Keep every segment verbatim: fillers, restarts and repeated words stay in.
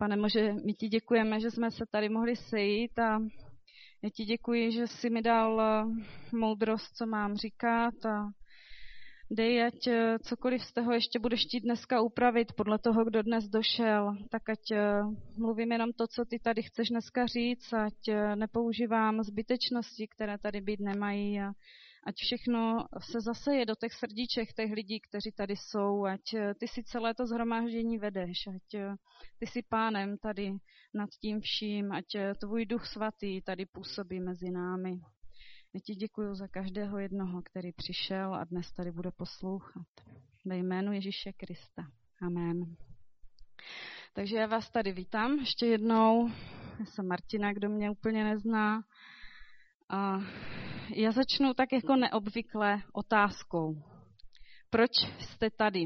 Pane Bože, my ti děkujeme, že jsme se tady mohli sejít a já ti děkuji, že jsi mi dal moudrost, co mám říkat a dej, ať cokoliv z toho ještě budeš chtít dneska upravit podle toho, kdo dnes došel, tak ať mluvím jenom to, co ty tady chceš dneska říct, ať nepoužívám zbytečnosti, které tady být nemají a ať všechno se zaseje do těch srdíček těch lidí, kteří tady jsou, ať ty si celé to shromáždění vedeš, ať ty si pánem tady nad tím vším, ať tvůj duch svatý tady působí mezi námi. Já ti děkuji za každého jednoho, který přišel a dnes tady bude poslouchat. Ve jménu Ježíše Krista. Amen. Takže já vás tady vítám ještě jednou. Já jsem Martina, kdo mě úplně nezná. A já začnu tak jako neobvykle otázkou. Proč jste tady?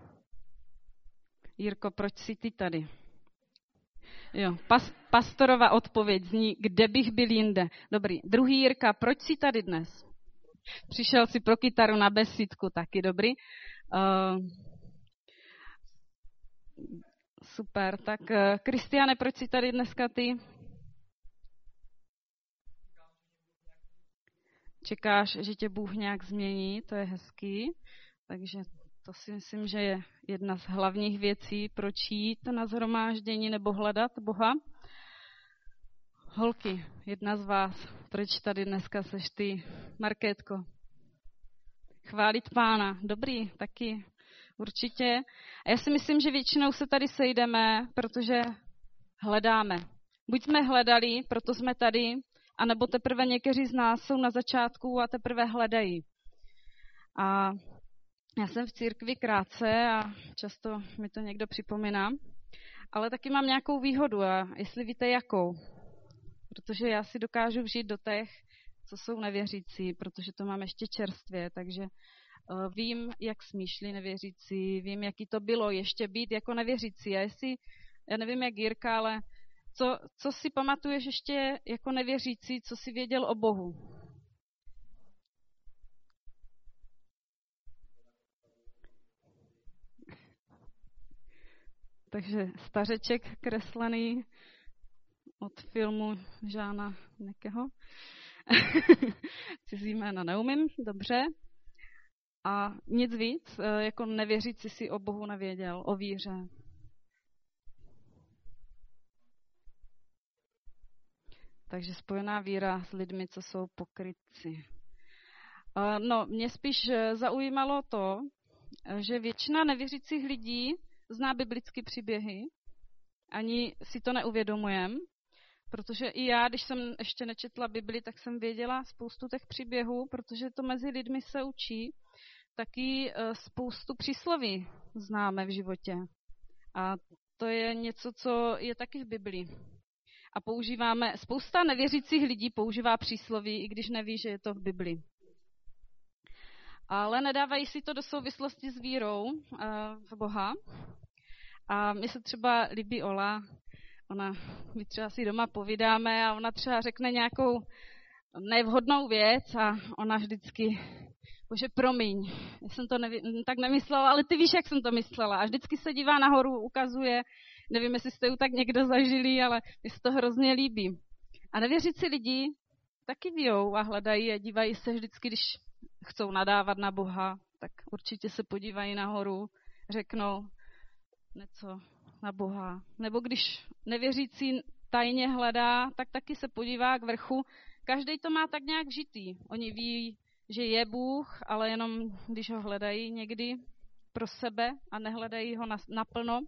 Jirko, proč jsi ty tady? Jo, pas, pastorova odpověď zní, kde bych byl jinde. Dobrý. Druhý Jirka, proč jsi tady dnes? Přišel si pro kytaru na besídku, taky dobrý. Uh, super, tak uh, Kristiane, proč jsi tady dneska ty? Čekáš, že tě Bůh nějak změní, to je hezký, takže to si myslím, že je jedna z hlavních věcí, proč jít na shromáždění nebo hledat Boha. Holky, jedna z vás, proč tady dneska seš ty, Markétko? Chválit Pána, dobrý, taky určitě. A já si myslím, že většinou se tady sejdeme, protože hledáme. Buď jsme hledali, proto jsme tady, anebo teprve někteří z nás jsou na začátku a teprve hledají. A já jsem v církvi krátce a často mi to někdo připomíná, ale taky mám nějakou výhodu a jestli víte jakou, protože já si dokážu vžít do těch, co jsou nevěřící, protože to mám ještě čerstvě, takže uh, vím, jak smýšlí nevěřící, vím, jaký to bylo ještě být jako nevěřící. A jestli, já nevím jak Jirka, ale co, co si pamatuješ ještě jako nevěřící, co si věděl o Bohu? Takže stařeček kreslený od filmu Žána Nekeho. Cizí jména neumím, dobře. A nic víc, jako nevěřící si o Bohu nevěděl, o víře. Takže spojená víra s lidmi, co jsou pokrytci. No, mě spíš zaujímalo to, že většina nevěřících lidí zná biblické příběhy, ani si to neuvědomujem, protože i já, když jsem ještě nečetla Bibli, tak jsem věděla spoustu těch příběhů, protože to mezi lidmi se učí, taky spoustu přísloví známe v životě. A to je něco, co je taky v Bibli. A používáme, spousta nevěřících lidí používá přísloví, i když neví, že je to v Bibli. Ale nedávají si to do souvislosti s vírou uh, v Boha. A mně se třeba líbí Ola, ona, my třeba si doma povídáme a ona třeba řekne nějakou nevhodnou věc a ona vždycky, bože promiň, já jsem to neví, tak nemyslela, ale ty víš, jak jsem to myslela. A vždycky se dívá nahoru, ukazuje, nevím, jestli jste ju tak někdo zažili, ale mi se to hrozně líbí. A nevěřící lidi taky vějou a hledají a dívají se vždycky, když chcou nadávat na Boha, tak určitě se podívají nahoru, řeknou něco na Boha. Nebo když nevěřící tajně hledá, tak taky se podívá k vrchu. Každý to má tak nějak vžitý. Oni ví, že je Bůh, ale jenom když ho hledají někdy pro sebe a nehledají ho naplno.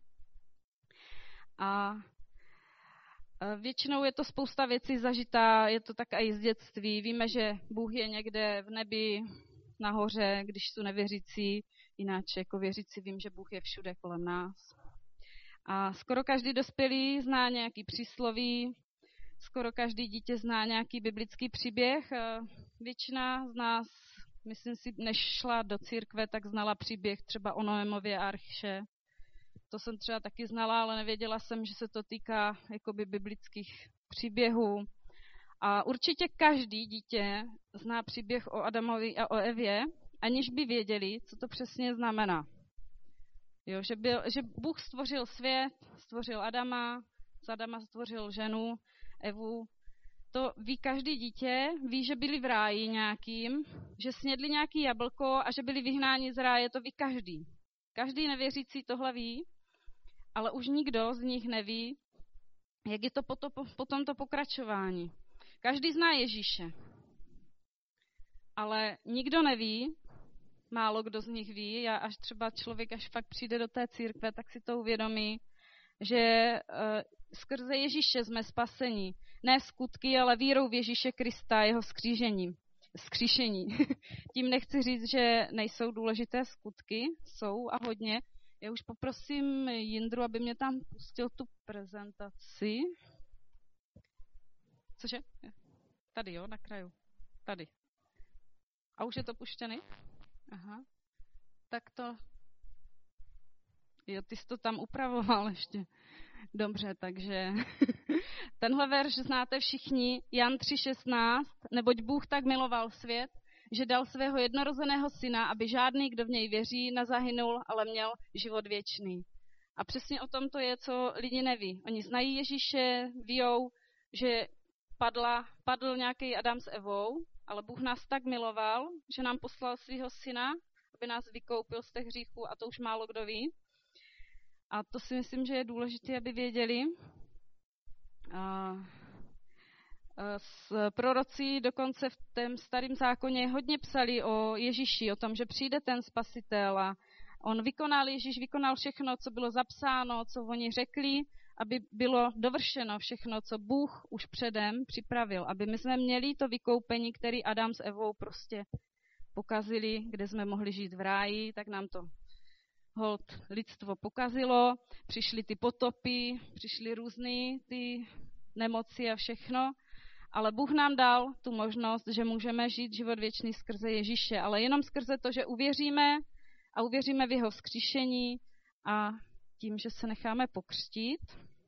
A většinou je to spousta věcí zažitá, je to tak i z dětství. Víme, že Bůh je někde v nebi, nahoře, když jsou nevěřící, jináč jako věřící vím, že Bůh je všude kolem nás. A skoro každý dospělý zná nějaký přísloví, skoro každý dítě zná nějaký biblický příběh. Většina z nás, myslím si, než šla do církve, tak znala příběh třeba o Noémově arše. To jsem třeba taky znala, ale nevěděla jsem, že se to týká jakoby biblických příběhů. A určitě každý dítě zná příběh o Adamovi a o Evě, aniž by věděli, co to přesně znamená. Jo, že, byl, že Bůh stvořil svět, stvořil Adama, z Adama stvořil ženu, Evu. To ví každý dítě, ví, že byli v ráji nějakým, že snědli nějaký jablko a že byli vyhnáni z ráje, to ví každý. Každý nevěřící tohle ví, ale už nikdo z nich neví, jak je to potom, potom to pokračování. Každý zná Ježíše, ale nikdo neví, málo kdo z nich ví, a až třeba člověk, až fakt přijde do té církve, tak si to uvědomí, že uh, skrze Ježíše jsme spaseni. Ne skutky, ale vírou v Ježíše Krista, jeho skřížení. Skříšení. Tím nechci říct, že nejsou důležité skutky, jsou a hodně. Já už poprosím Jindru, aby mě tam pustil tu prezentaci. Cože? Tady, jo, na kraju. Tady. A už je to puštěný? Aha. Tak to... Jo, ty jsi to tam upravoval ještě. Dobře, takže tenhle verš znáte všichni, Jan tři šestnáct, neboť Bůh tak miloval svět, že dal svého jednorozeného syna, aby žádný, kdo v něj věří, nezahynul, ale měl život věčný. A přesně o tom to je, co lidi neví. Oni znají Ježíše, víjou, že padla, padl nějaký Adam s Evou, ale Bůh nás tak miloval, že nám poslal svého syna, aby nás vykoupil z těch hříchů, a to už málo kdo ví. A to si myslím, že je důležité, aby věděli. A s proroci dokonce v tom starém zákoně hodně psali o Ježíši, o tom, že přijde ten spasitel a on vykonal, Ježíš vykonal všechno, co bylo zapsáno, co oni řekli, aby bylo dovršeno všechno, co Bůh už předem připravil, aby my jsme měli to vykoupení, který Adam s Evou prostě pokazili, kde jsme mohli žít v ráji, tak nám to hold lidstvo pokazilo, přišly ty potopy, přišly různé ty nemoci a všechno, ale Bůh nám dal tu možnost, že můžeme žít život věčný skrze Ježíše, ale jenom skrze to, že uvěříme a uvěříme v jeho vzkříšení a tím, že se necháme pokřtít.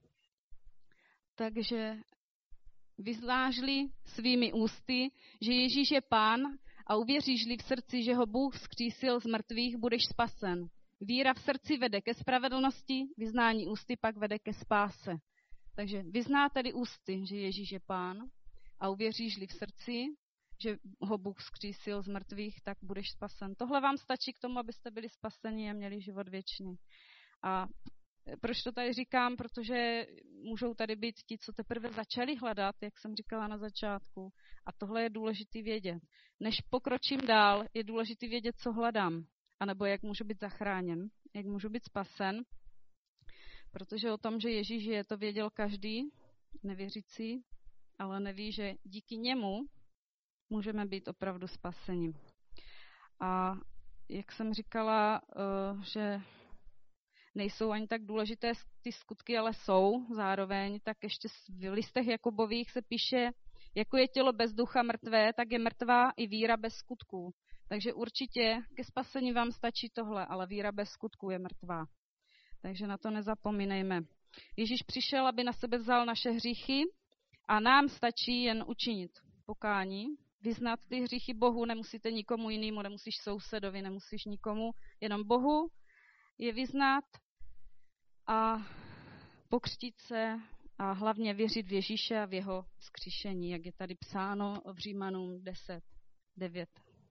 Takže vyznáš-li svými ústy, že Ježíš je Pán a uvěříš-li v srdci, že ho Bůh vzkřísil z mrtvých, budeš spasen. Víra v srdci vede ke spravedlnosti, vyznání ústy pak vede ke spáse. Takže vyzná tedy ústy, že Ježíš je Pán a uvěříš-li v srdci, že ho Bůh vzkřísil z mrtvých, tak budeš spasen. Tohle vám stačí k tomu, abyste byli spaseni a měli život věčný. A proč to tady říkám? Protože můžou tady být ti, co teprve začali hledat, jak jsem říkala na začátku. A tohle je důležité vědět. Než pokročím dál, je důležité vědět, co hledám. Anebo jak můžu být zachráněn, jak můžu být spasen. Protože o tom, že Ježíš je, to věděl každý nevěřící, ale neví, že díky němu můžeme být opravdu spaseni. A jak jsem říkala, že nejsou ani tak důležité ty skutky, ale jsou zároveň, tak ještě v listech Jakobových se píše, jako je tělo bez ducha mrtvé, tak je mrtvá i víra bez skutků. Takže určitě ke spasení vám stačí tohle, ale víra bez skutků je mrtvá. Takže na to nezapomínejme. Ježíš přišel, aby na sebe vzal naše hříchy a nám stačí jen učinit pokání, vyznat ty hříchy Bohu, nemusíte nikomu jinému, nemusíš sousedovi, nemusíš nikomu, jenom Bohu je vyznat a pokřtít se a hlavně věřit v Ježíše a v jeho vzkříšení, jak je tady psáno v Římanům deset devět.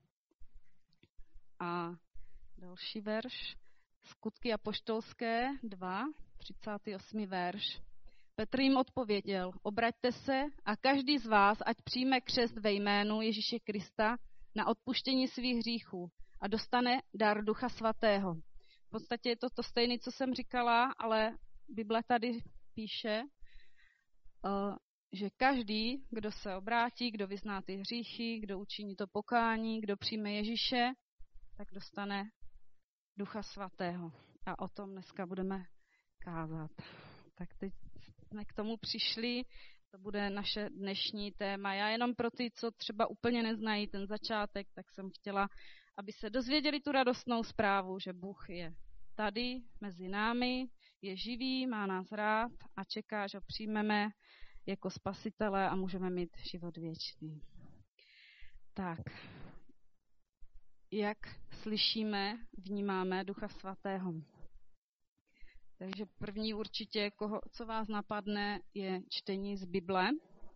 A další verš, Skutky apoštolské dva, třicátý osmý verš. Petr jim odpověděl, obraťte se a každý z vás, ať přijme křest ve jménu Ježíše Krista na odpuštění svých hříchů a dostane dar Ducha Svatého. V podstatě je to to stejné, co jsem říkala, ale Bible tady píše, že každý, kdo se obrátí, kdo vyzná ty hříchy, kdo učiní to pokání, kdo přijme Ježíše, tak dostane Ducha Svatého. A o tom dneska budeme kázat. Tak teď jsme k tomu přišli, to bude naše dnešní téma. Já jenom pro ty, co třeba úplně neznají ten začátek, tak jsem chtěla, aby se dozvěděli tu radostnou zprávu, že Bůh je tady mezi námi, je živý, má nás rád a čeká, že ho přijmeme jako spasitele a můžeme mít život věčný. Tak, jak slyšíme, vnímáme Ducha Svatého? Takže první určitě, koho, co vás napadne, je čtení z Bible.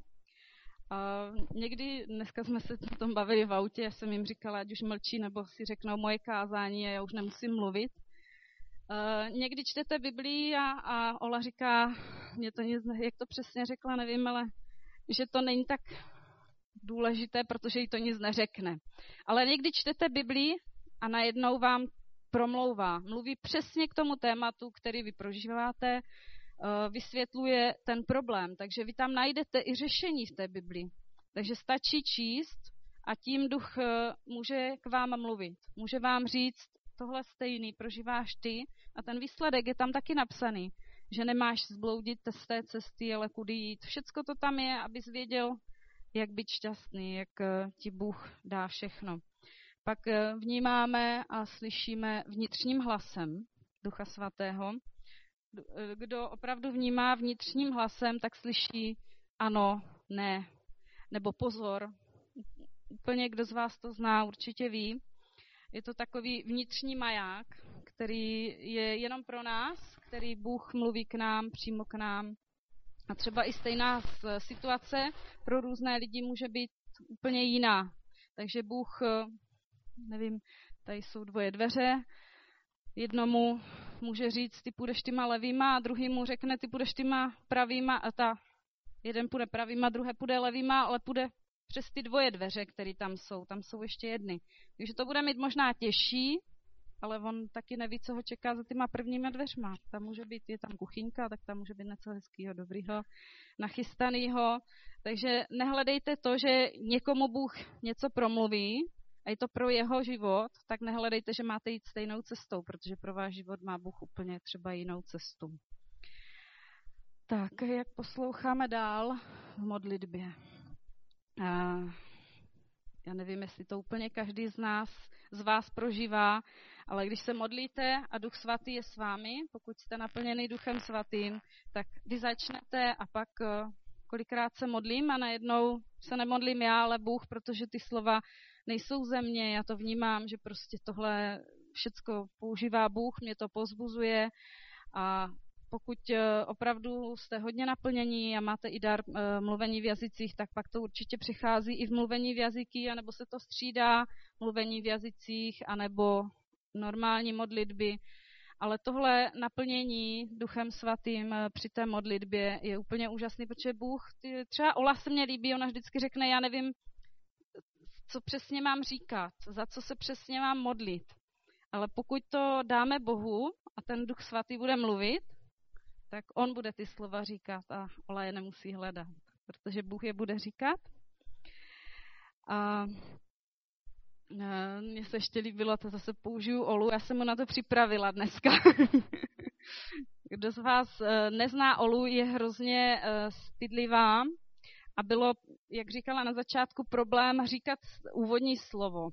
A někdy, dneska jsme se o tom bavili v autě, já jsem jim říkala, ať už mlčí, nebo si řeknou moje kázání a já už nemusím mluvit. Uh, někdy čtete Biblii a, a Ola říká, mě to nic, jak to přesně řekla, nevím, ale že to není tak důležité, protože jí to nic neřekne. Ale někdy čtete Biblii a najednou vám promlouvá, mluví přesně k tomu tématu, který vy prožíváte, uh, vysvětluje ten problém. Takže vy tam najdete i řešení v té Biblii. Takže stačí číst a tím duch uh, může k vám mluvit. Může vám říct, tohle stejný prožíváš ty a ten výsledek je tam taky napsaný, že nemáš zbloudit z té cesty, ale kudy jít. Všecko to tam je, abys věděl, jak být šťastný, jak ti Bůh dá všechno. Pak vnímáme a slyšíme vnitřním hlasem Ducha Svatého. Kdo opravdu vnímá vnitřním hlasem, tak slyší ano, ne, nebo pozor. Úplně kdo z vás to zná, určitě ví. Je to takový vnitřní maják, který je jenom pro nás, který Bůh mluví k nám, přímo k nám. A třeba i stejná situace pro různé lidi může být úplně jiná. Takže Bůh, nevím, tady jsou dvoje dveře, jednomu může říct, ty půjdeš tyma levýma, a druhý mu řekne, ty půjdeš tyma pravýma, a ta jeden půjde pravýma, druhé půjde levýma, ale půjde přes ty dvoje dveře, které tam jsou. Tam jsou ještě jedny. Takže to bude mít možná těžší, ale on taky neví, co ho čeká za těma prvníma dveřma. Tam může být, je tam kuchyňka, tak tam může být něco hezkýho, dobrýho, nachystanýho. Takže nehledejte to, že někomu Bůh něco promluví a je to pro jeho život, tak nehledejte, že máte jít stejnou cestou, protože pro váš život má Bůh úplně třeba jinou cestu. Tak, jak posloucháme dál v modlitbě. A já nevím, jestli to úplně každý z nás, z vás prožívá, ale když se modlíte a Duch Svatý je s vámi, pokud jste naplněný Duchem Svatým, tak vy začnete a pak kolikrát se modlím a najednou se nemodlím já, ale Bůh, protože ty slova nejsou ze mě, já to vnímám, že prostě tohle všecko používá Bůh, mě to povzbuzuje a pokud opravdu jste hodně naplnění a máte i dar uh, mluvení v jazycích, tak pak to určitě přichází i v mluvení v jazyky, anebo se to střídá mluvení v jazycích, anebo normální modlitby. Ale tohle naplnění Duchem Svatým při té modlitbě je úplně úžasný, protože Bůh, ty, třeba Ola se mně líbí, ona vždycky řekne, já nevím, co přesně mám říkat, za co se přesně mám modlit. Ale pokud to dáme Bohu a ten Duch Svatý bude mluvit, tak on bude ty slova říkat a Ola je nemusí hledat, protože Bůh je bude říkat. A mně se ještě líbilo, to zase použiju Olu, já jsem mu na to připravila dneska. Kdo z vás nezná Olu, je hrozně stydlivá a bylo, jak říkala na začátku, problém říkat úvodní slovo.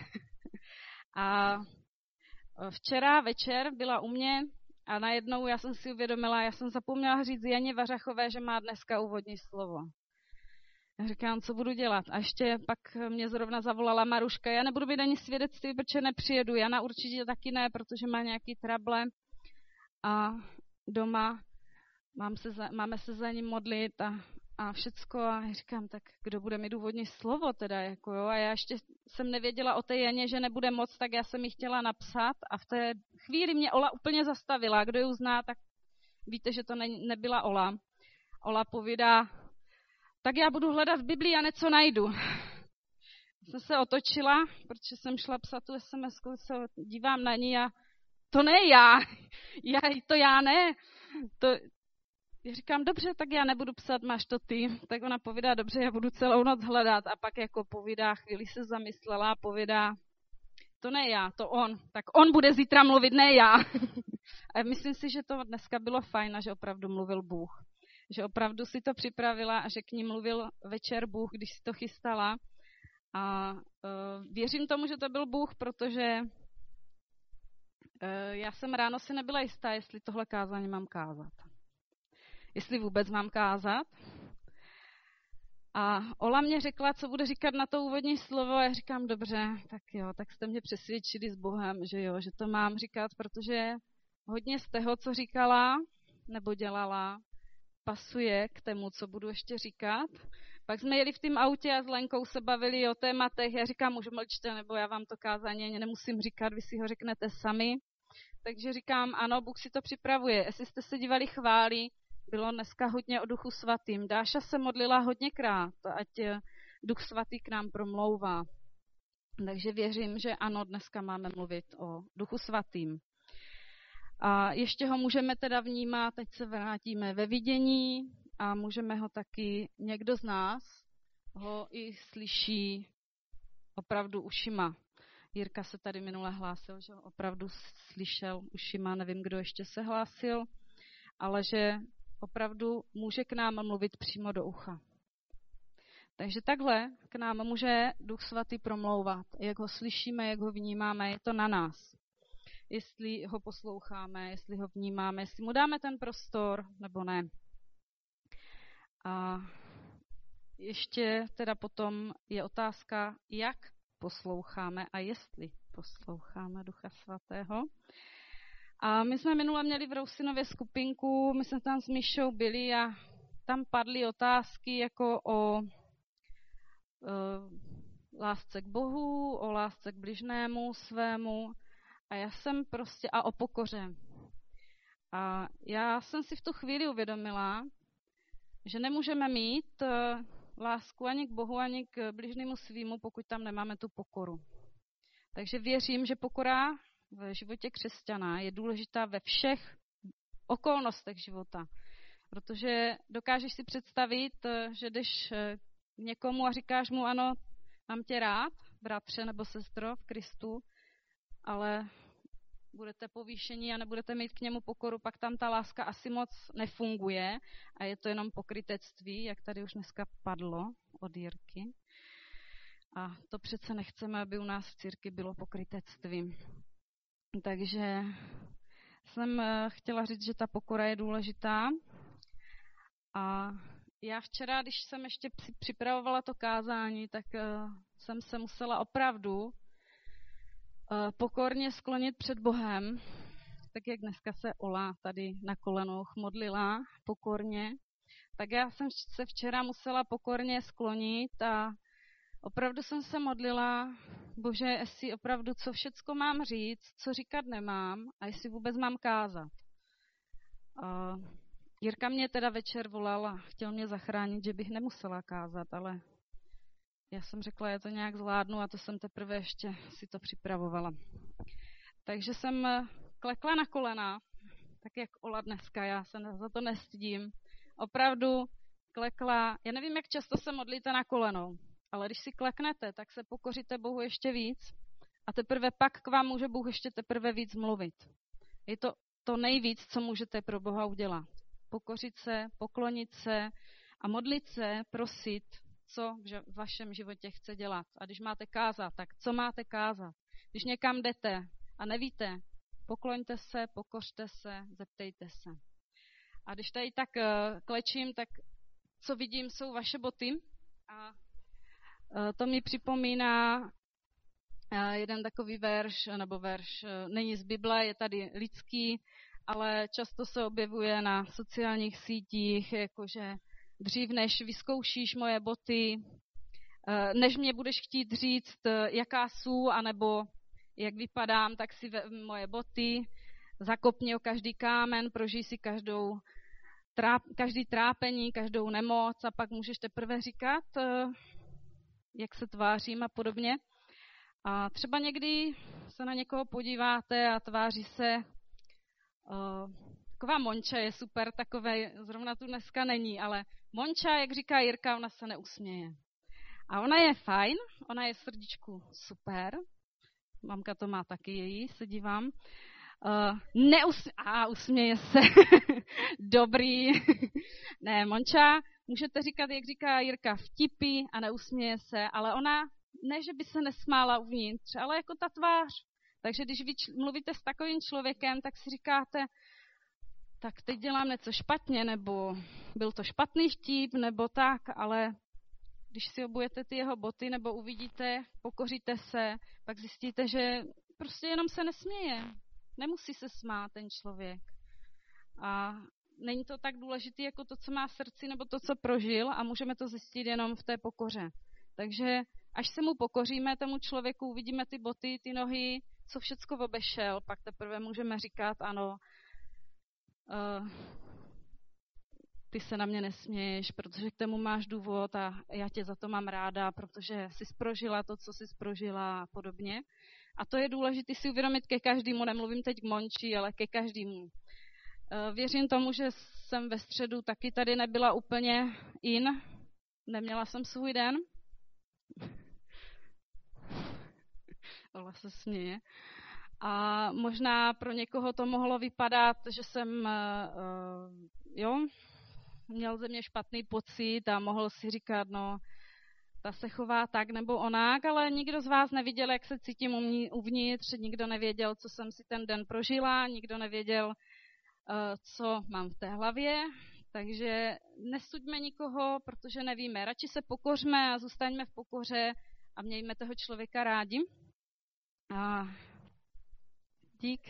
A včera večer byla u mě a najednou já jsem si uvědomila, já jsem zapomněla říct Janě Vařachové, že má dneska úvodní slovo. Já říkám, co budu dělat. A ještě pak mě zrovna zavolala Maruška, já nebudu mít ani svědectví, protože nepřijedu. Jana určitě taky ne, protože má nějaký trable. A doma mám se za, máme se za ním modlit a, a všecko. A já říkám, tak kdo bude mít úvodní slovo teda, jako jo. A já ještě jsem nevěděla o té Janě, že nebude moc, tak já jsem jí chtěla napsat. A v té chvíli mě Ola úplně zastavila. Kdo ji zná, tak víte, že to ne, nebyla Ola. Ola povídá, tak já budu hledat v Biblii a něco najdu. Jsem se otočila, protože jsem šla psat tu es em esku, se dívám na ní a to ne já, já to já ne. To, já říkám, dobře, tak já nebudu psat, máš to ty. Tak ona povídá, dobře, já budu celou noc hledat. A pak jako povídá, chvíli se zamyslela a povídá, to ne já, to on. Tak on bude zítra mluvit, ne já. A myslím si, že to dneska bylo fajn a že opravdu mluvil Bůh. Že opravdu si to připravila a že k ní mluvil večer Bůh, když si to chystala. A uh, věřím tomu, že to byl Bůh, protože uh, já jsem ráno si nebyla jistá, jestli tohle kázání mám kázat. Jestli vůbec mám kázat. A Ola mě řekla, co bude říkat na to úvodní slovo a já říkám, dobře, tak jo, tak jste mě přesvědčili s Bohem, že jo, že to mám říkat, protože hodně z toho, co říkala nebo dělala, pasuje k tomu, co budu ještě říkat. Pak jsme jeli v tom autě a s Lenkou se bavili o tématech. Já říkám, už mlčte, nebo já vám to kázání ani nemusím říkat, vy si ho řeknete sami. Takže říkám, ano, Bůh si to připravuje. Jestli jste se dívali chvály, bylo dneska hodně o Duchu Svatým. Dáša se modlila hodněkrát, ať Duch Svatý k nám promlouvá. Takže věřím, že ano, dneska máme mluvit o Duchu Svatým. A ještě ho můžeme teda vnímat, teď se vrátíme ve vidění a můžeme ho taky, někdo z nás ho i slyší opravdu ušima. Jirka se tady minule hlásil, že ho opravdu slyšel ušima, nevím, kdo ještě se hlásil, ale že opravdu může k nám mluvit přímo do ucha. Takže takhle k nám může Duch Svatý promlouvat. Jak ho slyšíme, jak ho vnímáme, je to na nás. Jestli ho posloucháme, jestli ho vnímáme, jestli mu dáme ten prostor, nebo ne. A ještě teda potom je otázka, jak posloucháme a jestli posloucháme Ducha Svatého. A my jsme minule měli v Rousinově skupinku, my jsme tam s Míšou byli a tam padly otázky jako o lásce k Bohu, o lásce k bližnému svému a já jsem prostě, a o pokoře. A já jsem si v tu chvíli uvědomila, že nemůžeme mít lásku ani k Bohu, ani k bližnému svýmu, pokud tam nemáme tu pokoru. Takže věřím, že pokora v životě křesťana je důležitá ve všech okolnostech života. Protože dokážeš si představit, že jdeš někomu a říkáš mu, ano, mám tě rád, bratře nebo sestro v Kristu, ale budete povýšení a nebudete mít k němu pokoru, pak tam ta láska asi moc nefunguje a je to jenom pokrytectví, jak tady už dneska padlo od Jirky. A to přece nechceme, aby u nás v církvi bylo pokrytectví. Takže jsem chtěla říct, že ta pokora je důležitá. A já včera, když jsem ještě připravovala to kázání, tak jsem se musela opravdu pokorně sklonit před Bohem, tak jak dneska se Ola tady na kolenou modlila pokorně, tak já jsem se včera musela pokorně sklonit a opravdu jsem se modlila, Bože, jestli opravdu co všecko mám říct, co říkat nemám a jestli vůbec mám kázat. A Jirka mě teda večer volal a chtěl mě zachránit, že bych nemusela kázat, ale já jsem řekla, já to nějak zvládnu a to jsem teprve ještě si to připravovala. Takže jsem klekla na kolena, tak jak Ola dneska, já se za to nestydím. Opravdu klekla, já nevím, jak často se modlíte na kolenou, ale když si kleknete, tak se pokoříte Bohu ještě víc a teprve pak k vám může Bůh ještě teprve víc mluvit. Je to to nejvíc, co můžete pro Boha udělat. Pokořit se, poklonit se a modlit se, prosit, co v vašem životě chce dělat. A když máte kázat, tak co máte kázat? Když někam jdete a nevíte, pokloňte se, pokořte se, zeptejte se. A když tady tak klečím, tak co vidím, jsou vaše boty. A to mi připomíná jeden takový verš, nebo verš není z Bible, je tady lidský, ale často se objevuje na sociálních sítích, jakože dřív než vyzkoušíš moje boty, než mě budeš chtít říct, jaká jsou, anebo jak vypadám, tak si vem moje boty, zakop mě o každý kámen, prožij si každou, tráp, každý trápení, každou nemoc a pak můžeš teprve říkat, jak se tvářím a podobně. A třeba někdy se na někoho podíváte a tváří se, uh, taková Monča je super, takové, zrovna tu dneska není, ale Monča, jak říká Jirka, ona se neusměje. A ona je fajn, ona je v srdíčku super, mamka to má taky její, se dívám. Uh, neus- a usměje se, dobrý. Ne, Monča, můžete říkat, jak říká Jirka, vtipy a neusměje se, ale ona, ne, že by se nesmála uvnitř, ale jako ta tvář. Takže když vy č- mluvíte s takovým člověkem, tak si říkáte, tak teď dělám něco špatně, nebo byl to špatný vtip, nebo tak, ale když si obujete ty jeho boty, nebo uvidíte, pokoříte se, pak zjistíte, že prostě jenom se nesměje. Nemusí se smát ten člověk. A není to tak důležité jako to, co má v srdci, nebo to, co prožil, a můžeme to zjistit jenom v té pokoře. Takže až se mu pokoříme, tomu člověku, uvidíme ty boty, ty nohy, co všecko obešel, pak teprve můžeme říkat, ano, uh, ty se na mě nesměješ, protože k tomu máš důvod a já tě za to mám ráda, protože jsi prožila to, co jsi prožila a podobně. A to je důležité si uvědomit ke každému, nemluvím teď k Monči, ale ke každému. Věřím tomu, že jsem ve středu taky tady nebyla úplně in, neměla jsem svůj den. Ola se směje. A možná pro někoho to mohlo vypadat, že jsem, jo, měl ze mě špatný pocit a mohl si říkat, no, ta se chová tak nebo onak, ale nikdo z vás neviděl, jak se cítím uvnitř, nikdo nevěděl, co jsem si ten den prožila, nikdo nevěděl, co mám v té hlavě, takže nesuďme nikoho, protože nevíme. Radši se pokořme a zůstaňme v pokoře a mějme toho člověka rádi. A dík.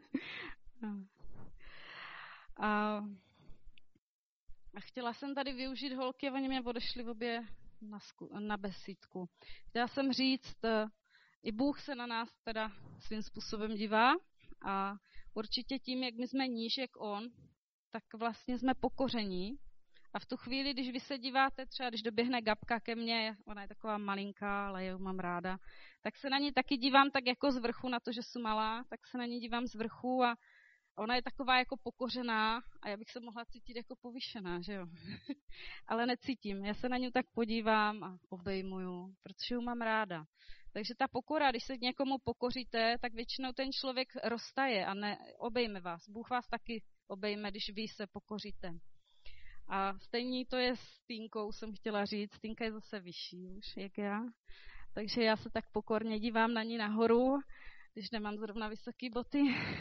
a, a chtěla jsem tady využít holky, oni mě odešli obě na, sku, na besídku. Chtěla jsem říct, i Bůh se na nás teda svým způsobem dívá a určitě tím, jak my jsme níž, jak on, tak vlastně jsme pokoření. A v tu chvíli, když vy se díváte, třeba když doběhne Gabka ke mně, ona je taková malinká, ale já mám ráda, tak se na ní taky dívám tak jako z vrchu, na to, že jsem malá, tak se na ní dívám z vrchu a ona je taková jako pokořená a já bych se mohla cítit jako povyšená, že jo. Ale necítím, já se na ní tak podívám a obejmuju, protože ji mám ráda. Takže ta pokora, když se k někomu pokoříte, tak většinou ten člověk roztaje a ne obejme vás. Bůh vás taky obejme, když vy se pokoříte. A stejně to je s Týnkou, jsem chtěla říct. Týnka je zase vyšší už, jak já. Takže já se tak pokorně dívám na ní nahoru, když nemám zrovna vysoké boty.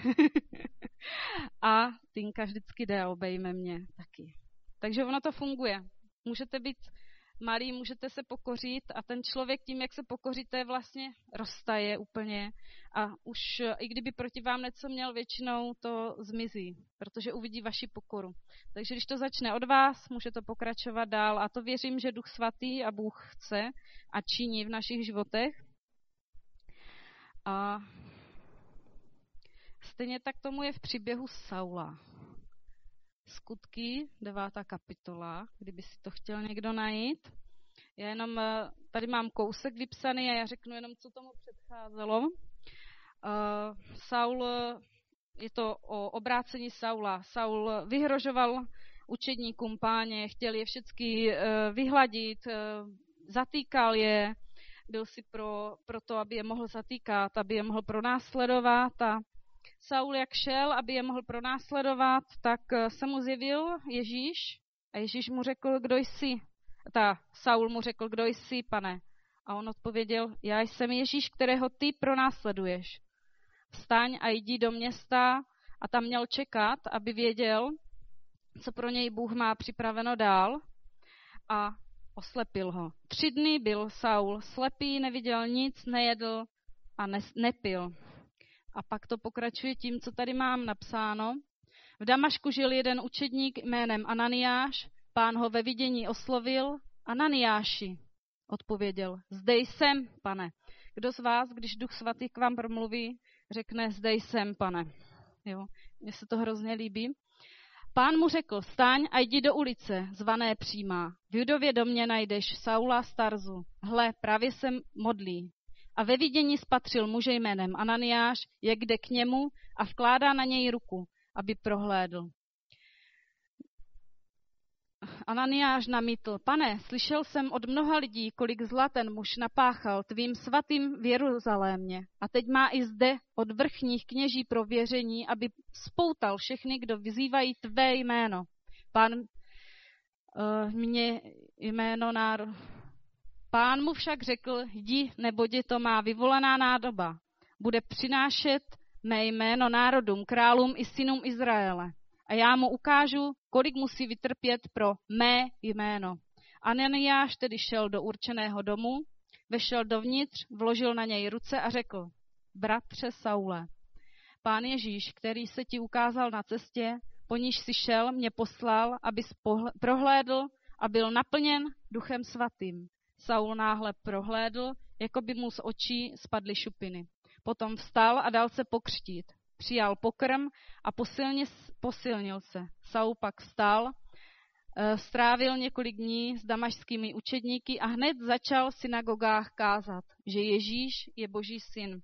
A Týnka vždycky jde a obejme mě taky. Takže ono to funguje. Můžete být malý, můžete se pokořit a ten člověk tím, jak se pokoříte, vlastně roztaje úplně a už i kdyby proti vám něco měl, většinou to zmizí, protože uvidí vaši pokoru. Takže když to začne od vás, může to pokračovat dál a to věřím, že Duch Svatý a Bůh chce a činí v našich životech. A stejně tak tomu je v příběhu Saula. Skutky, devátá kapitola, kdyby si to chtěl někdo najít. Já jenom tady mám kousek vypsaný a já řeknu jenom, co tomu předcházelo. Uh, Saul, je to o obrácení Saula. Saul vyhrožoval učedníkům Páně, chtěl je všechny uh, vyhladit, uh, zatýkal je, byl si pro, pro to, aby je mohl zatýkat, aby je mohl pronásledovat a Saul, jak šel, aby je mohl pronásledovat, tak se mu zjevil Ježíš a Ježíš mu řekl, kdo jsi. Ta Saul mu řekl, kdo jsi, pane. A on odpověděl, já jsem Ježíš, kterého ty pronásleduješ. Vstaň a jdi do města a tam měl čekat, aby věděl, co pro něj Bůh má připraveno dál a oslepil ho. Tři dny byl Saul slepý, neviděl nic, nejedl a ne- nepil. A pak to pokračuje tím, co tady mám napsáno. V Damašku žil jeden učedník jménem Ananiáš, Pán ho ve vidění oslovil. Ananiáši, odpověděl, zde jsem, pane. Kdo z vás, když Duch Svatý k vám promluví, řekne, zde jsem, pane. Jo, mně se to hrozně líbí. Pán mu řekl, vstaň a jdi do ulice, zvané Přímá. V Judově domě najdeš Saula z Tarzu. Hle, právě se modlí. A ve vidění spatřil muže jménem Ananiáš, jak jde k němu a vkládá na něj ruku, aby prohlédl. Ananiáš namítl, pane, slyšel jsem od mnoha lidí, kolik zla ten muž napáchal tvým svatým v Jeruzalémě. A teď má i zde od vrchních kněží prověření, aby spoutal všechny, kdo vyzývají tvé jméno. Pán uh, mě jméno národ. Pán mu však řekl, jdi, neboť to má vyvolaná nádoba. Bude přinášet mé jméno národům, králům i synům Izraele. A já mu ukážu, kolik musí vytrpět pro mé jméno. Ananiáš tedy šel do určeného domu, vešel dovnitř, vložil na něj ruce a řekl, bratře Saule, Pán Ježíš, který se ti ukázal na cestě, po níž jsi šel, mě poslal, abys prohlédl a byl naplněn Duchem Svatým. Saul náhle prohlédl, jako by mu z očí spadly šupiny. Potom vstal a dal se pokřtít. Přijal pokrm a posilně, posilnil se. Saul pak vstal, strávil několik dní s damašskými učedníky a hned začal v synagogách kázat, že Ježíš je Boží syn.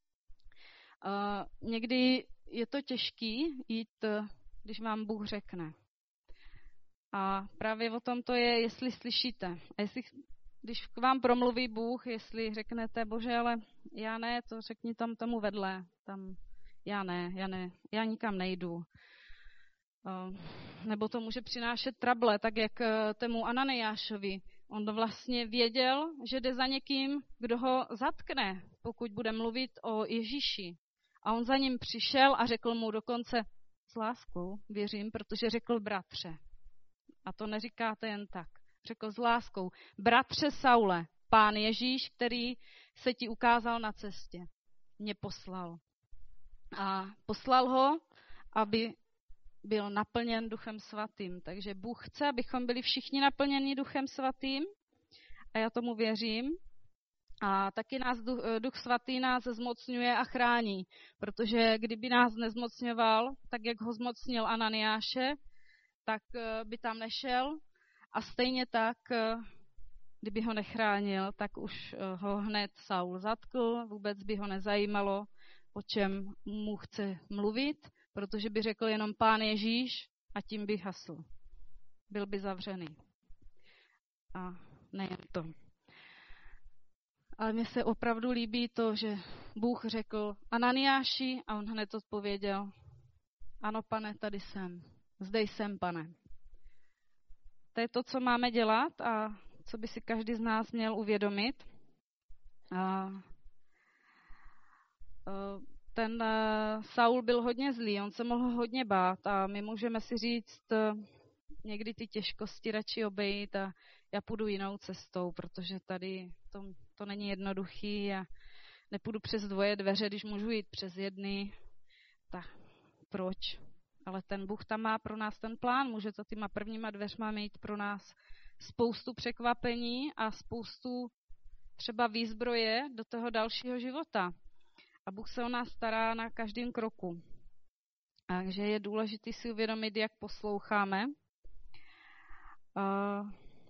Uh, někdy je to těžký jít, když vám Bůh řekne. A právě o tom to je, jestli slyšíte. A jestli, když k vám promluví Bůh, jestli řeknete, Bože, ale já ne, to řekni tam tomu vedle. Tam, já ne, já ne, já nikam nejdu. Uh, nebo to může přinášet trable, tak jak tému Ananiášovi. On vlastně věděl, že jde za někým, kdo ho zatkne, pokud bude mluvit o Ježíši. A on za ním přišel a řekl mu dokonce s láskou, věřím, protože řekl bratře. A to neříkáte jen tak. Řekl s láskou, bratře Saule, Pán Ježíš, který se ti ukázal na cestě, mě poslal. A poslal ho, aby byl naplněn Duchem Svatým. Takže Bůh chce, abychom byli všichni naplněni Duchem Svatým. A já tomu věřím. A taky nás Duch, Duch Svatý nás zmocňuje a chrání. Protože kdyby nás nezmocňoval, tak jak ho zmocnil Ananiáše, tak by tam nešel. A stejně tak, kdyby ho nechránil, tak už ho hned Saul zatkl. Vůbec by ho nezajímalo, o čem mu chce mluvit, protože by řekl jenom Pán Ježíš a tím by hasl. Byl by zavřený. A nejen to. Ale mně se opravdu líbí to, že Bůh řekl Ananiáši a on hned odpověděl, ano, pane, tady jsem. Zde jsem, pane. To je to, co máme dělat a co by si každý z nás měl uvědomit. A ten Saul byl hodně zlý, on se mohl hodně bát a my můžeme si říct někdy ty těžkosti radši obejít a já půjdu jinou cestou, protože tady to, to není jednoduchý a nepůjdu přes dvoje dveře, když můžu jít přes jedny, tak proč? Ale ten Bůh tam má pro nás ten plán, může za těma prvníma dveřma mít pro nás spoustu překvapení a spoustu třeba výzbroje do toho dalšího života. A Bůh se o nás stará na každém kroku. Takže je důležité si uvědomit, jak posloucháme. Uh,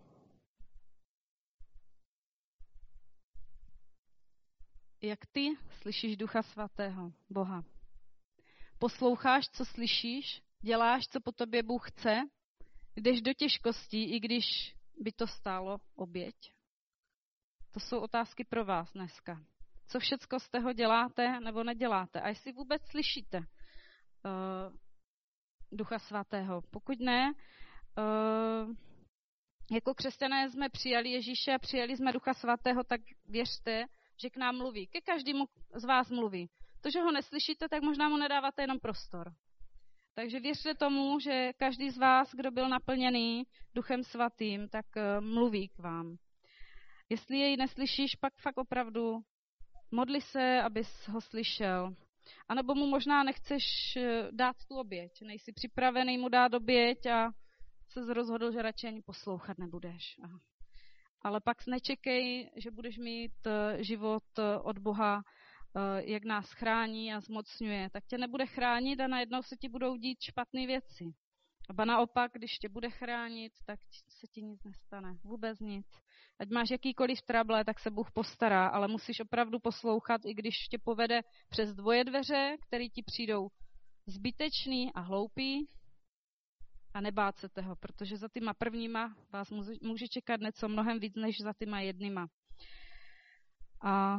jak ty slyšíš Ducha Svatého, Boha. Posloucháš, co slyšíš, děláš, co po tobě Bůh chce, jdeš do těžkostí, i když by to stálo oběť. To jsou otázky pro vás dneska. Co všecko z toho děláte nebo neděláte? A jestli vůbec slyšíte uh, Ducha Svatého. Pokud ne, uh, jako křesťané jsme přijali Ježíše a přijali jsme Ducha Svatého, tak věřte, že k nám mluví. Ke každému z vás mluví. To, že ho neslyšíte, tak možná mu nedáváte jenom prostor. Takže věřte tomu, že každý z vás, kdo byl naplněný Duchem Svatým, tak uh, mluví k vám. Jestli jej neslyšíš, pak fakt opravdu modli se, abys ho slyšel. A nebo mu možná nechceš dát tu oběť. Nejsi připravený mu dát oběť a se rozhodl, že radši ani poslouchat nebudeš. Aha. Ale pak nečekej, že budeš mít život od Boha, jak nás chrání a zmocňuje. Tak tě nebude chránit a najednou se ti budou dít špatné věci. A naopak, když tě bude chránit, tak se ti nic nestane. Vůbec nic. Ať máš jakýkoliv trable, tak se Bůh postará, ale musíš opravdu poslouchat, i když tě povede přes dvoje dveře, které ti přijdou zbytečný a hloupý, a nebát se toho, protože za tyma prvníma vás může čekat něco mnohem víc, než za tyma jednýma. A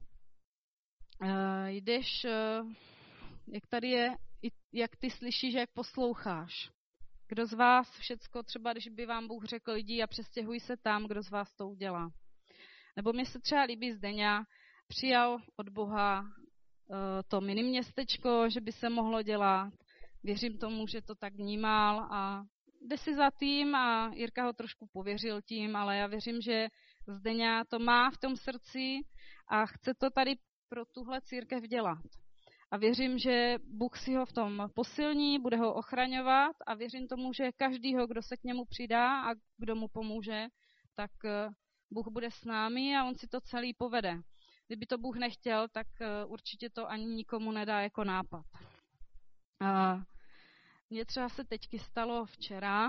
e, jdeš, e, jak tady je, jak ty slyšíš, jak posloucháš. Kdo z vás všecko, třeba když by vám Bůh řekl, jdi a přestěhuj se tam, kdo z vás to udělá. Nebo mě se třeba líbí Zdeňa, přijal od Boha uh, to miniměstečko, že by se mohlo dělat. Věřím tomu, že to tak vnímal a jde si za tím a Jirka ho trošku pověřil tím, ale já věřím, že Zdeňa to má v tom srdci a chce to tady pro tuhle církev dělat. A věřím, že Bůh si ho v tom posilní, bude ho ochraňovat a věřím tomu, že každýho, kdo se k němu přidá a kdo mu pomůže, tak Bůh bude s námi a on si to celý povede. Kdyby to Bůh nechtěl, tak určitě to ani nikomu nedá jako nápad. A mně třeba se teďky stalo včera.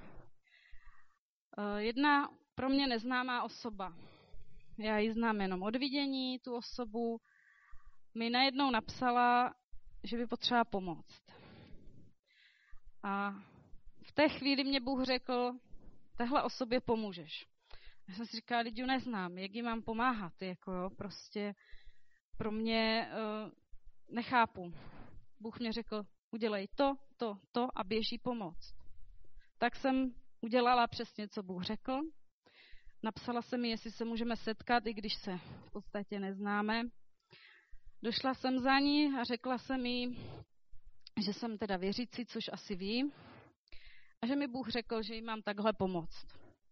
Jedna pro mě neznámá osoba, já ji znám jenom od vidění, tu osobu, mi najednou napsala, že by potřeba pomoct. A v té chvíli mě Bůh řekl, téhle osobě pomůžeš. Já jsem si říkala, lidi neznám, jak jí mám pomáhat, jako jo, prostě pro mě uh, nechápu. Bůh mě řekl, udělej to, to, to a běží pomoct. Tak jsem udělala přesně, co Bůh řekl. Napsala jsem mi, jestli se můžeme setkat, i když se v podstatě neznáme. Došla jsem za ní a řekla jsem jí, že jsem teda věřící, což asi ví, a že mi Bůh řekl, že jí mám takhle pomoct.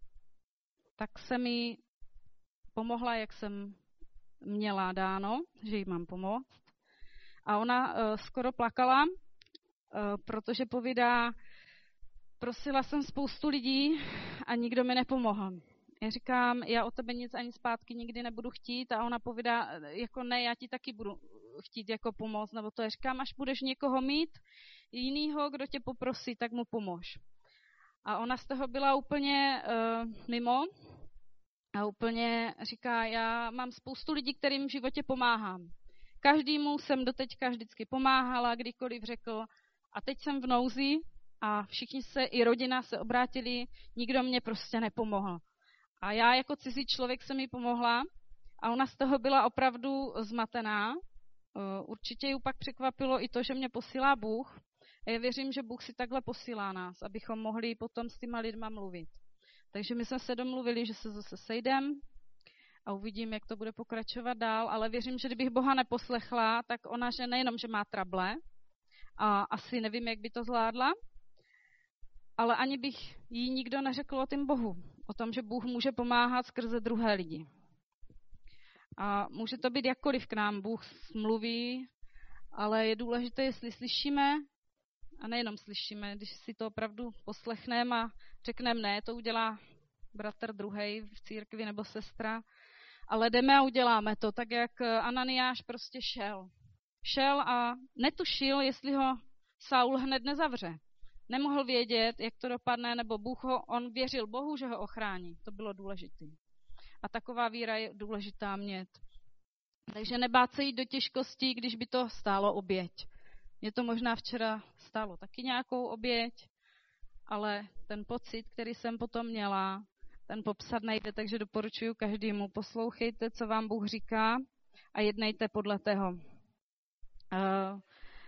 Tak jsem jí pomohla, jak jsem měla dáno, že jí mám pomoct. A ona uh, skoro plakala, uh, protože povídá, prosila jsem spoustu lidí a nikdo mi nepomohl. Já říkám, já o tebe nic ani zpátky nikdy nebudu chtít a ona povídá, jako ne, já ti taky budu chtít jako pomoct, nebo to je, říkám, až budeš někoho mít jinýho, kdo tě poprosí, tak mu pomož. A ona z toho byla úplně uh, mimo a úplně říká, já mám spoustu lidí, kterým v životě pomáhám. Každému jsem doteďka vždycky pomáhala, kdykoliv řekl, a teď jsem v nouzi a všichni se, i rodina se obrátili, nikdo mě prostě nepomohl. A já jako cizí člověk jsem jí pomohla a ona z toho byla opravdu zmatená. Určitě ji pak překvapilo i to, že mě posílá Bůh. A já věřím, že Bůh si takhle posílá nás, abychom mohli potom s těma lidma mluvit. Takže my jsme se domluvili, že se zase sejdeme a uvidím, jak to bude pokračovat dál, ale věřím, že kdybych Boha neposlechla, tak ona, že nejenom, že má trable a asi nevím, jak by to zvládla, ale ani bych jí nikdo neřekl o tom Bohu, o tom, že Bůh může pomáhat skrze druhé lidi. A může to být jakkoliv k nám Bůh mluví, ale je důležité, jestli slyšíme, a nejenom slyšíme, když si to opravdu poslechneme a řekneme ne, to udělá bratr druhej v církvi nebo sestra, ale jdeme a uděláme to, tak jak Ananiáš prostě šel. Šel a netušil, jestli ho Saul hned nezavře. Nemohl vědět, jak to dopadne, nebo Bůh ho, on věřil Bohu, že ho ochrání. To bylo důležité. A taková víra je důležitá mít. Takže nebát se jít do těžkostí, když by to stálo oběť. Mě to možná včera stálo taky nějakou oběť, ale ten pocit, který jsem potom měla, ten popsat nejde, takže doporučuji každému. Poslouchejte, co vám Bůh říká a jednejte podle toho. Uh,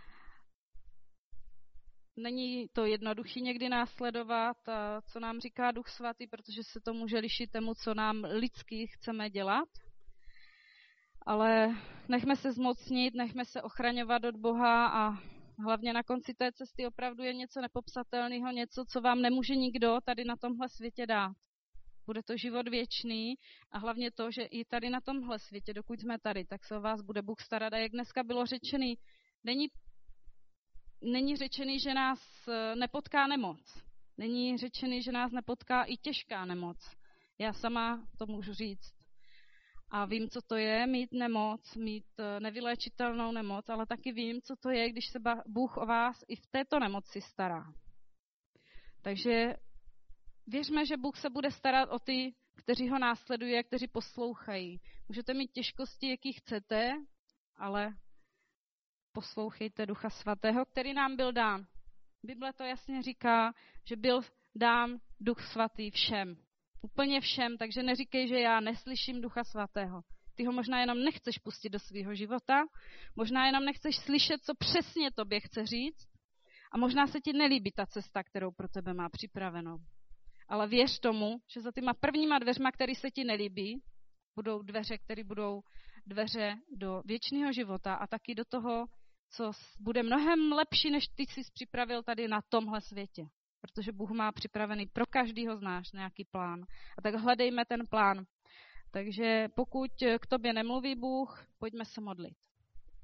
Není to jednoduché někdy následovat, co nám říká Duch Svatý, protože se to může lišit tomu, co nám lidsky chceme dělat. Ale nechme se zmocnit, nechme se ochraňovat od Boha a hlavně na konci té cesty opravdu je něco nepopsatelného, něco, co vám nemůže nikdo tady na tomhle světě dát. Bude to život věčný a hlavně to, že i tady na tomhle světě, dokud jsme tady, tak se o vás bude Bůh starat. A jak dneska bylo řečený, není Není řečený, že nás nepotká nemoc. Není řečený, že nás nepotká i těžká nemoc. Já sama to můžu říct. A vím, co to je mít nemoc, mít nevyléčitelnou nemoc, ale taky vím, co to je, když se Bůh o vás i v této nemoci stará. Takže věřme, že Bůh se bude starat o ty, kteří ho následují a kteří poslouchají. Můžete mít těžkosti, jaký chcete, ale poslouchejte Ducha Svatého, který nám byl dán. Bible to jasně říká, že byl dán Duch Svatý všem. Úplně všem, takže neříkej, že já neslyším Ducha Svatého. Ty ho možná jenom nechceš pustit do svého života, možná jenom nechceš slyšet, co přesně tobě chce říct a možná se ti nelíbí ta cesta, kterou pro tebe má připravenou. Ale věř tomu, že za těma prvníma dveřma, které se ti nelíbí, budou dveře, které budou dveře do věčného života a taky do toho, co bude mnohem lepší, než ty jsi připravil tady na tomhle světě. Protože Bůh má připravený pro každýho z nás nějaký plán. A tak hledejme ten plán. Takže pokud k tobě nemluví Bůh, pojďme se modlit.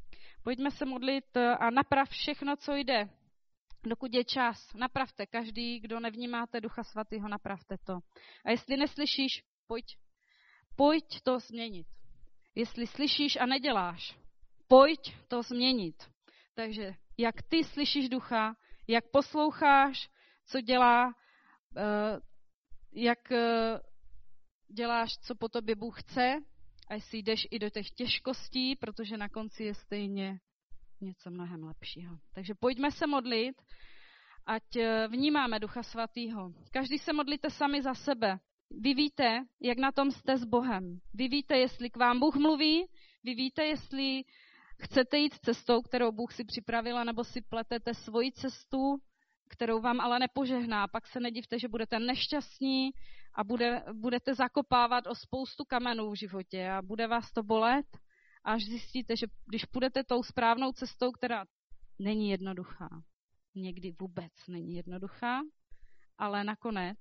Pojďme se modlit a naprav všechno, co jde. Dokud je čas, napravte každý, kdo nevnímáte Ducha Svatého, napravte to. A jestli neslyšíš, pojď, pojď to změnit. Jestli slyšíš a neděláš, pojď to změnit. Takže jak ty slyšíš Ducha, jak posloucháš, co dělá, jak děláš, co po tobě Bůh chce, a jestli jdeš i do těch těžkostí, protože na konci je stejně něco mnohem lepšího. Takže pojďme se modlit, ať vnímáme Ducha Svatého. Každý se modlíte sami za sebe. Vy víte, jak na tom jste s Bohem. Vy víte, jestli k vám Bůh mluví, vy víte, jestli chcete jít cestou, kterou Bůh si připravil, nebo si pletete svoji cestu, kterou vám ale nepožehná. Pak se nedivte, že budete nešťastní a bude, budete zakopávat o spoustu kamenů v životě a bude vás to bolet, až zjistíte, že když půjdete tou správnou cestou, která není jednoduchá, někdy vůbec není jednoduchá, ale nakonec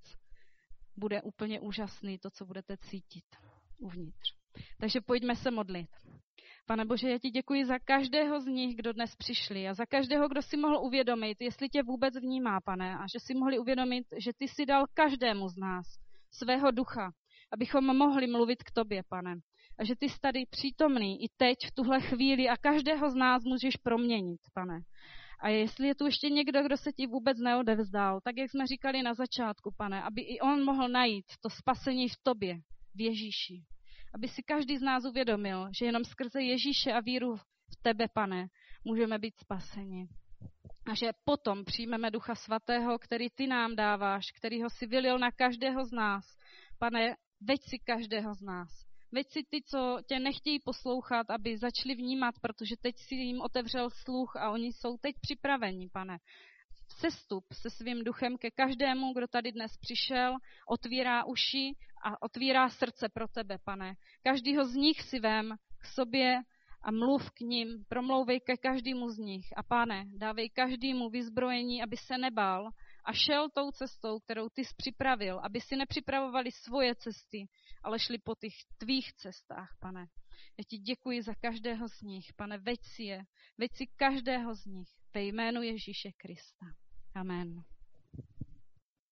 bude úplně úžasný to, co budete cítit uvnitř. Takže pojďme se modlit. Pane Bože, já ti děkuji za každého z nich, kdo dnes přišli a za každého, kdo si mohl uvědomit, jestli tě vůbec vnímá, Pane, a že si mohli uvědomit, že ty si dal každému z nás svého ducha, abychom mohli mluvit k tobě, Pane. A že ty jsi tady přítomný i teď, v tuhle chvíli a každého z nás můžeš proměnit, Pane. A jestli je tu ještě někdo, kdo se ti vůbec neodevzdal, tak jak jsme říkali na začátku, Pane, aby i on mohl najít to spasení v tobě, v Ježíši. Aby si každý z nás uvědomil, že jenom skrze Ježíše a víru v tebe, Pane, můžeme být spaseni. A že potom přijmeme Ducha Svatého, který ty nám dáváš, který ho si vylil na každého z nás. Pane, veď si každého z nás. Veď si ty, co tě nechtějí poslouchat, aby začali vnímat, protože teď si jim otevřel sluch a oni jsou teď připraveni, Pane. Sestup se svým duchem ke každému, kdo tady dnes přišel, otvírá uši a otvírá srdce pro tebe, Pane. Každýho z nich si vem k sobě a mluv k ním, promlouvej ke každému z nich. A Pane, dávej každému vyzbrojení, aby se nebál a šel tou cestou, kterou ty jsi připravil, aby si nepřipravovali svoje cesty, ale šli po těch tvých cestách, Pane. Já ti děkuji za každého z nich, Pane, veď si je, veď si každého z nich ve jménu Ježíše Krista. Amen.